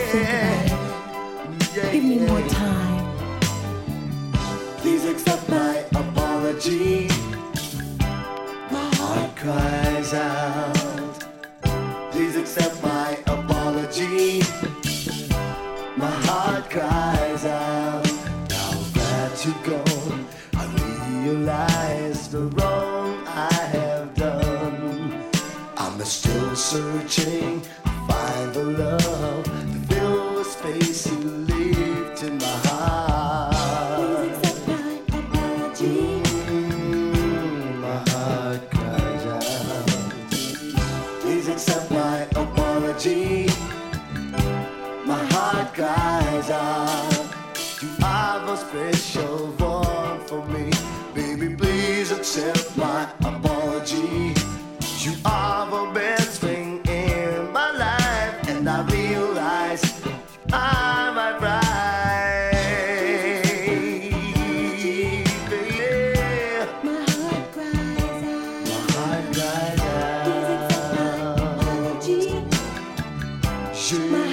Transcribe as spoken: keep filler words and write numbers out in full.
think about it. Yeah, Give me yeah. more time. Please accept my apology. My heart cries out. Please accept my apology. My heart cries out. Now that you're gone, I realize the wrong I have done. I'm still searching to find the love to fill the space you leave in my heart. Mm, my heart cries out. Please accept my apology. My heart cries out. You have a special one for me. Baby, please accept my apology. You are the best thing in my life, and I realize I'm my bride. Yeah. My heart cries out. My heart cries Please accept my out. apology. Yeah. My